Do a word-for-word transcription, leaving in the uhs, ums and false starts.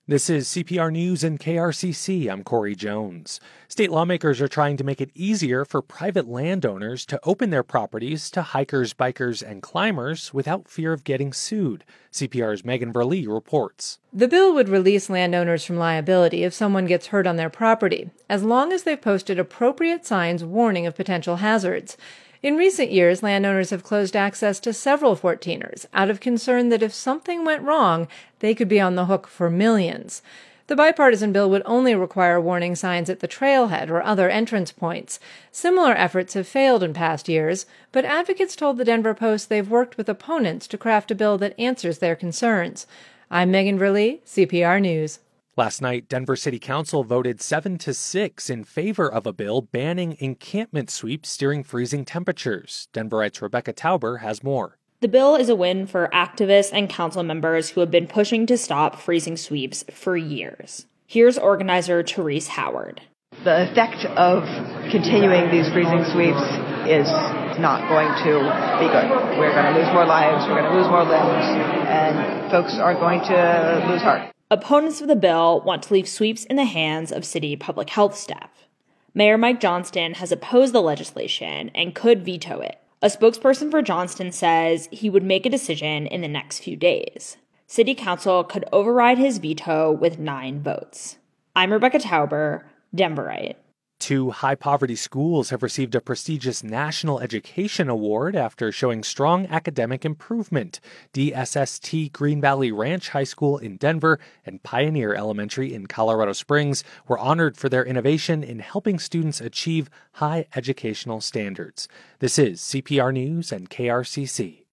This is C P R News and K R C C. I'm Corey Jones. State lawmakers are trying to make it easier for private landowners to open their properties to hikers, bikers, and climbers without fear of getting sued. C P R's Megan Verlee reports. The bill would release landowners from liability if someone gets hurt on their property, as long as they've posted appropriate signs warning of potential hazards. In recent years, landowners have closed access to several fourteeners out of concern that if something went wrong, they could be on the hook for millions. The bipartisan bill would only require warning signs at the trailhead or other entrance points. Similar efforts have failed in past years, but advocates told the Denver Post they've worked with opponents to craft a bill that answers their concerns. I'm Megan Verlee, C P R News. Last night, Denver City Council voted seven to six in favor of a bill banning encampment sweeps during freezing temperatures. Denverite's Rebecca Tauber has more. The bill is a win for activists and council members who have been pushing to stop freezing sweeps for years. Here's organizer Therese Howard. The effect of continuing these freezing sweeps is not going to be good. We're going to lose more lives, we're going to lose more limbs, and folks are going to lose heart. Opponents of the bill want to leave sweeps in the hands of city public health staff. Mayor Mike Johnston has opposed the legislation and could veto it. A spokesperson for Johnston says he would make a decision in the next few days. City Council could override his veto with nine votes. I'm Rebecca Tauber, Denverite. Two high-poverty schools have received a prestigious National Education Award after showing strong academic improvement. D S S T Green Valley Ranch High School in Denver and Pioneer Elementary in Colorado Springs were honored for their innovation in helping students achieve high educational standards. This is C P R News and K R C C.